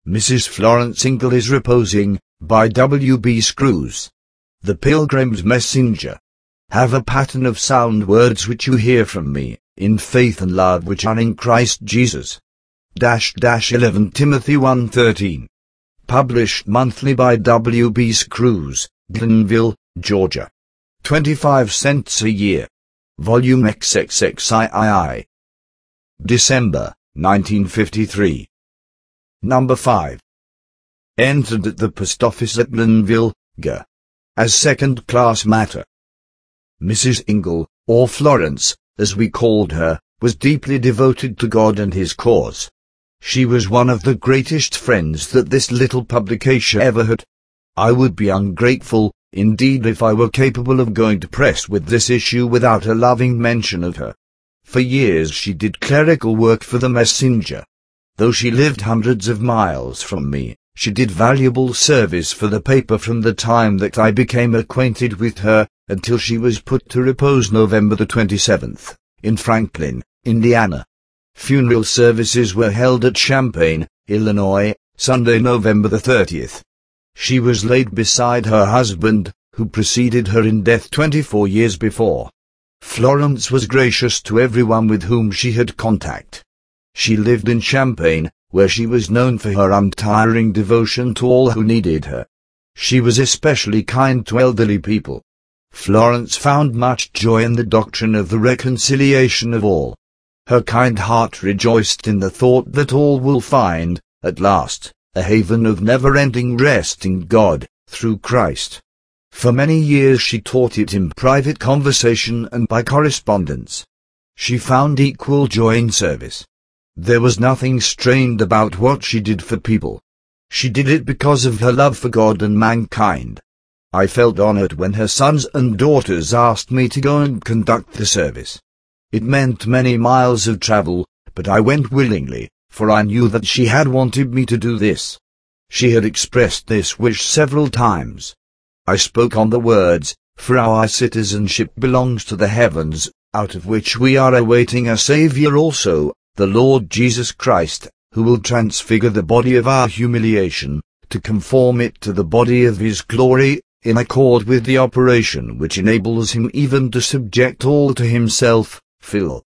Mrs. Florence Ingle is reposing, by W. B. Screws. The Pilgrim's Messenger. Have a pattern of sound words which you hear from me, in faith and love which are in Christ Jesus. 11 Timothy 1:13. Published monthly by W. B. Screws, Glenville, Georgia. 25 cents a year. Volume XXXIII. December, 1953. Number 5. Entered at the post office at Glenville, Ga. As second-class matter. Mrs. Ingle, or Florence, as we called her, was deeply devoted to God and His cause. She was one of the greatest friends that this little publication ever had. I would be ungrateful, indeed, if I were capable of going to press with this issue without a loving mention of her. For years she did clerical work for the Messenger. Though she lived hundreds of miles from me, she did valuable service for the paper from the time that I became acquainted with her, until she was put to repose November the 27th, in Franklin, Indiana. Funeral services were held at Champaign, Illinois, Sunday, November the 30th. She was laid beside her husband, who preceded her in death 24 years before. Florence was gracious to everyone with whom she had contact. She lived in Champaign, where she was known for her untiring devotion to all who needed her. She was especially kind to elderly people. Florence found much joy in the doctrine of the reconciliation of all. Her kind heart rejoiced in the thought that all will find, at last, a haven of never-ending rest in God, through Christ. For many years she taught it in private conversation and by correspondence. She found equal joy in service. There was nothing strained about what she did for people. She did it because of her love for God and mankind. I felt honored when her sons and daughters asked me to go and conduct the service. It meant many miles of travel, but I went willingly, for I knew that she had wanted me to do this. She had expressed this wish several times. I spoke on the words, "For our citizenship belongs to the heavens, out of which we are awaiting a Saviour also, the Lord Jesus Christ, who will transfigure the body of our humiliation, to conform it to the body of His glory, in accord with the operation which enables Him even to subject all to Himself." Phil.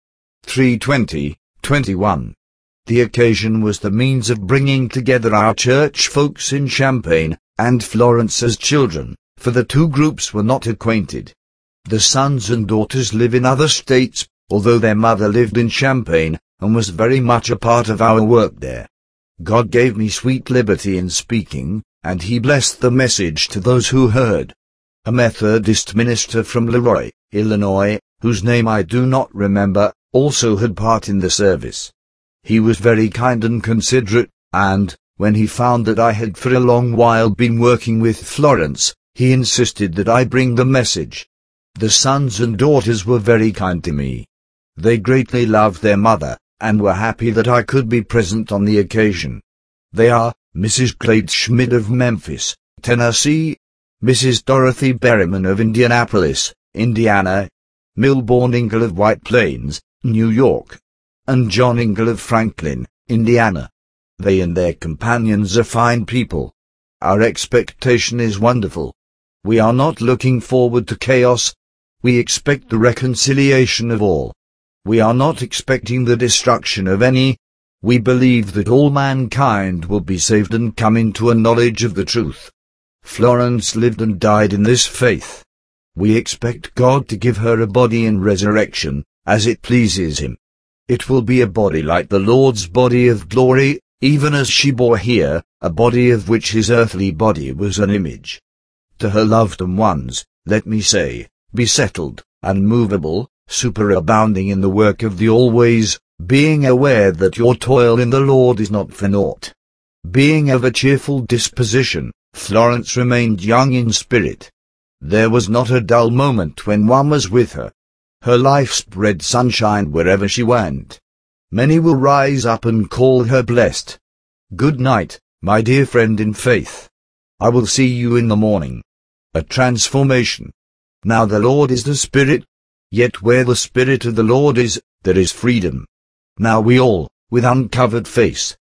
3:20-21. The occasion was the means of bringing together our church folks in Champaign, and Florence's children, for the two groups were not acquainted. The sons and daughters live in other states, although their mother lived in Champaign, and was very much a part of our work there. God gave me sweet liberty in speaking, and He blessed the message to those who heard. A Methodist minister from Leroy, Illinois, whose name I do not remember, also had part in the service. He was very kind and considerate, and, when he found that I had for a long while been working with Florence, he insisted that I bring the message. The sons and daughters were very kind to me. They greatly loved their mother, and were happy that I could be present on the occasion. They are, Mrs. Clayton Schmidt of Memphis, Tennessee, Mrs. Dorothy Berryman of Indianapolis, Indiana, Milbourne Ingle of White Plains, New York, and John Ingle of Franklin, Indiana. They and their companions are fine people. Our expectation is wonderful. We are not looking forward to chaos. We expect the reconciliation of all. We are not expecting the destruction of any. We believe that all mankind will be saved and come into a knowledge of the truth. Florence lived and died in this faith. We expect God to give her a body in resurrection, as it pleases Him. It will be a body like the Lord's body of glory, even as she bore here, a body of which His earthly body was an image. To her loved ones, let me say, be settled, unmovable, superabounding in the work of the always, being aware that your toil in the Lord is not for naught. Being of a cheerful disposition, Florence remained young in spirit. There was not a dull moment when one was with her. Her life spread sunshine wherever she went. Many will rise up and call her blessed. Good night, my dear friend in faith. I will see you in the morning. A transformation. Now the Lord is the Spirit. Yet where the Spirit of the Lord is, there is freedom. Now we all, with uncovered face,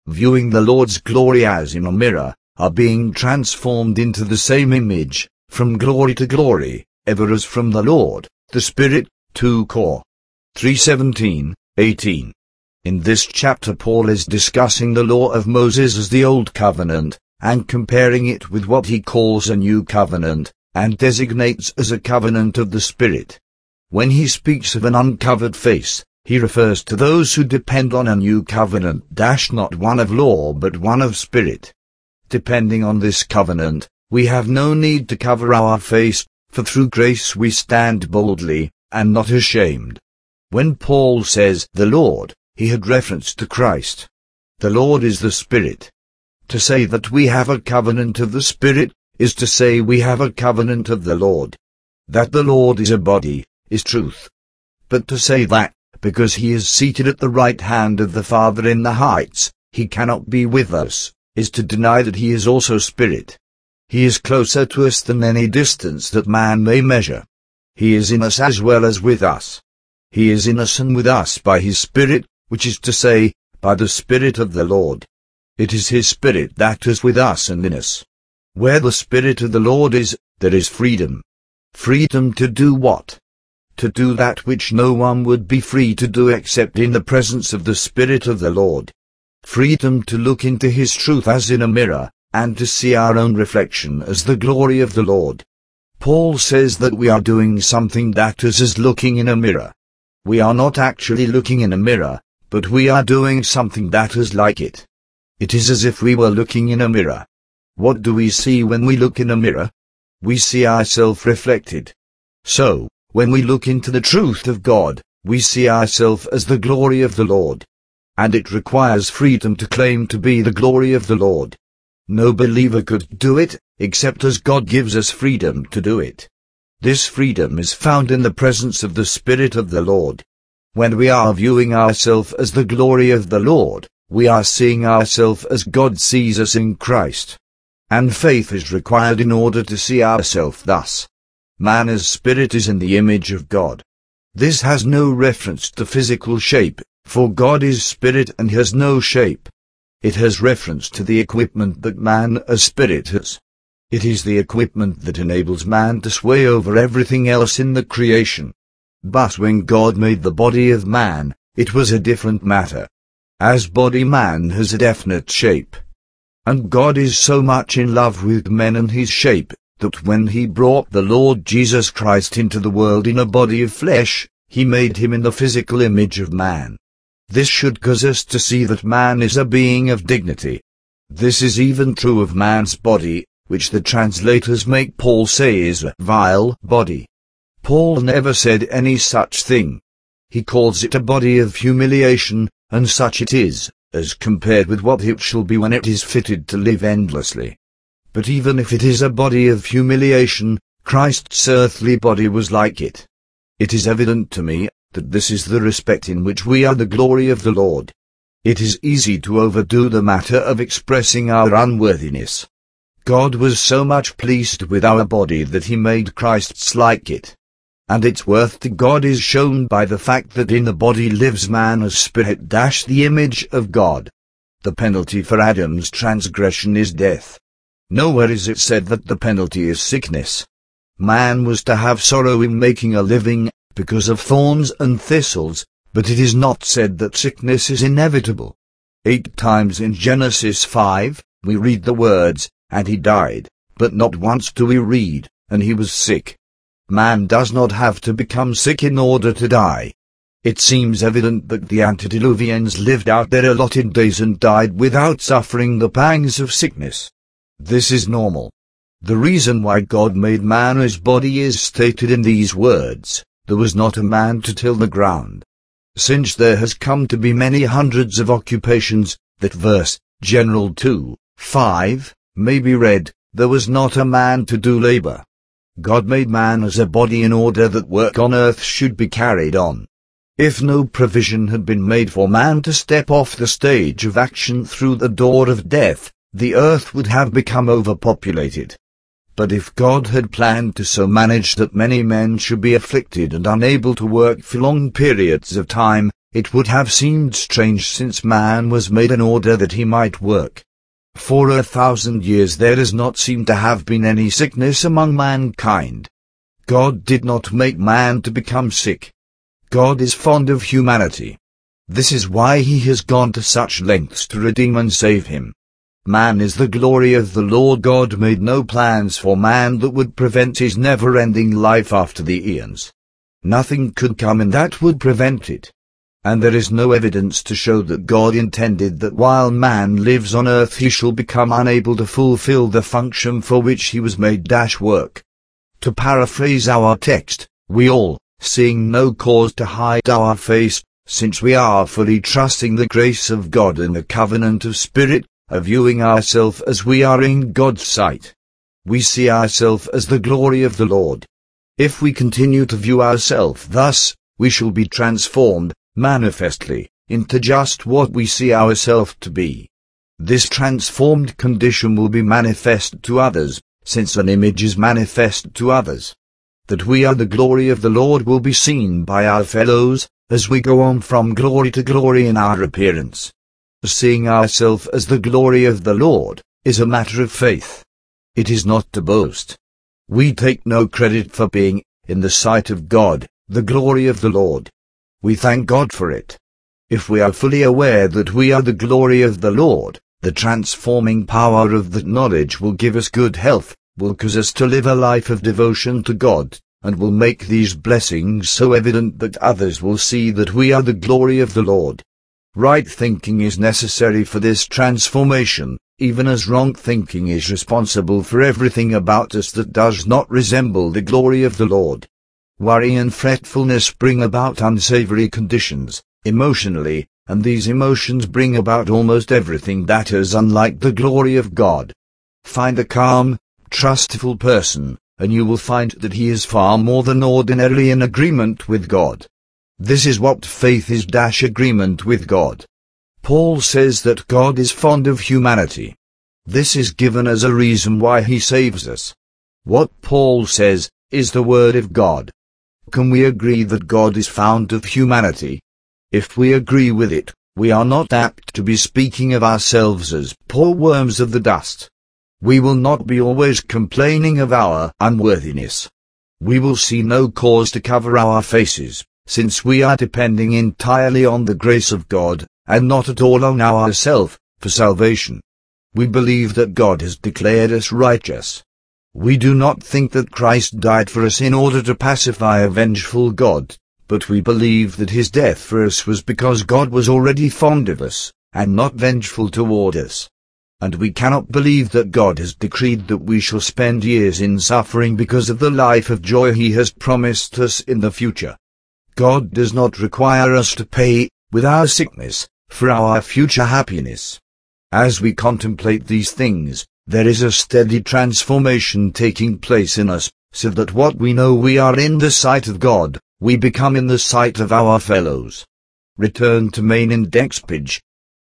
viewing the Lord's glory as in a mirror, are being transformed into the same image, from glory to glory, ever as from the Lord, the Spirit. 2 Cor. 3:17, 18. In this chapter Paul is discussing the law of Moses as the Old Covenant, and comparing it with what he calls a New Covenant, and designates as a covenant of the Spirit. When he speaks of an uncovered face, he refers to those who depend on a new covenant, not one of law but one of Spirit. Depending on this covenant, we have no need to cover our face, for through grace we stand boldly, and not ashamed. When Paul says the Lord, he had reference to Christ. The Lord is the Spirit. To say that we have a covenant of the Spirit, is to say we have a covenant of the Lord. That the Lord is a body, is truth. But to say that, because he is seated at the right hand of the Father in the heights, he cannot be with us, is to deny that he is also Spirit. He is closer to us than any distance that man may measure. He is in us as well as with us. He is in us and with us by his Spirit, which is to say, by the Spirit of the Lord. It is his Spirit that is with us and in us. Where the Spirit of the Lord is, there is freedom. Freedom to do what? To do that which no one would be free to do except in the presence of the Spirit of the Lord. Freedom to look into his truth as in a mirror, and to see our own reflection as the glory of the Lord. Paul says that we are doing something that is as looking in a mirror. We are not actually looking in a mirror, but we are doing something that is like it. It is as if we were looking in a mirror. What do we see when we look in a mirror? We see ourselves reflected. So, when we look into the truth of God, we see ourselves as the glory of the Lord. And it requires freedom to claim to be the glory of the Lord. No believer could do it, except as God gives us freedom to do it. This freedom is found in the presence of the Spirit of the Lord. When we are viewing ourselves as the glory of the Lord, we are seeing ourselves as God sees us in Christ. And faith is required in order to see ourselves thus. Man as spirit is in the image of God. This has no reference to physical shape, for God is spirit and has no shape. It has reference to the equipment that man as spirit has. It is the equipment that enables man to sway over everything else in the creation. But when God made the body of man, it was a different matter. As body, man has a definite shape. And God is so much in love with men and his shape, that when he brought the Lord Jesus Christ into the world in a body of flesh, he made him in the physical image of man. This should cause us to see that man is a being of dignity. This is even true of man's body, which the translators make Paul say is a vile body. Paul never said any such thing. He calls it a body of humiliation, and such it is, as compared with what it shall be when it is fitted to live endlessly. But even if it is a body of humiliation, Christ's earthly body was like it. It is evident to me that this is the respect in which we are the glory of the Lord. It is easy to overdo the matter of expressing our unworthiness. God was so much pleased with our body that he made Christ's like it. And its worth to God is shown by the fact that in the body lives man as spirit, the image of God. The penalty for Adam's transgression is death. Nowhere is it said that the penalty is sickness. Man was to have sorrow in making a living, because of thorns and thistles, but it is not said that sickness is inevitable. 8 times in Genesis 5, we read the words, "And he died," but not once do we read, "and he was sick." Man does not have to become sick in order to die. It seems evident that the antediluvians lived out their allotted days and died without suffering the pangs of sickness. This is normal. The reason why God made man as body is stated in these words: there was not a man to till the ground. Since there has come to be many hundreds of occupations, that verse, General 2:5, may be read, there was not a man to do labor. God made man as a body in order that work on earth should be carried on. If no provision had been made for man to step off the stage of action through the door of death, the earth would have become overpopulated. But if God had planned to so manage that many men should be afflicted and unable to work for long periods of time, it would have seemed strange since man was made in order that he might work. For 1,000 years there does not seem to have been any sickness among mankind. God did not make man to become sick. God is fond of humanity. This is why he has gone to such lengths to redeem and save him. Man is the glory of the Lord. God made no plans for man that would prevent his never-ending life after the eons. Nothing could come in that would prevent it. And there is no evidence to show that God intended that while man lives on earth he shall become unable to fulfill the function for which he was made. Work. To paraphrase our text, we all, seeing no cause to hide our face, since we are fully trusting the grace of God in the covenant of Spirit, are viewing ourselves as we are in God's sight. We see ourselves as the glory of the Lord. If we continue to view ourselves thus, we shall be transformed, manifestly, into just what we see ourselves to be. This transformed condition will be manifest to others, since an image is manifest to others. That we are the glory of the Lord will be seen by our fellows, as we go on from glory to glory in our appearance. Seeing ourselves as the glory of the Lord, is a matter of faith. It is not to boast. We take no credit for being, in the sight of God, the glory of the Lord. We thank God for it. If we are fully aware that we are the glory of the Lord, the transforming power of that knowledge will give us good health, will cause us to live a life of devotion to God, and will make these blessings so evident that others will see that we are the glory of the Lord. Right thinking is necessary for this transformation, even as wrong thinking is responsible for everything about us that does not resemble the glory of the Lord. Worry and fretfulness bring about unsavory conditions, emotionally, and these emotions bring about almost everything that is unlike the glory of God. Find a calm, trustful person, and you will find that he is far more than ordinarily in agreement with God. This is what faith is. Agreement with God. Paul says that God is fond of humanity. This is given as a reason why he saves us. What Paul says is the word of God. Can we agree that God is fond of humanity? If we agree with it, we are not apt to be speaking of ourselves as poor worms of the dust. We will not be always complaining of our unworthiness. We will see no cause to cover our faces, since we are depending entirely on the grace of God, and not at all on ourselves, for salvation. We believe that God has declared us righteous. We do not think that Christ died for us in order to pacify a vengeful God, but we believe that his death for us was because God was already fond of us, and not vengeful toward us. And we cannot believe that God has decreed that we shall spend years in suffering because of the life of joy he has promised us in the future. God does not require us to pay, with our sickness, for our future happiness. As we contemplate these things, there is a steady transformation taking place in us, so that what we know we are in the sight of God, we become in the sight of our fellows. Return to main index page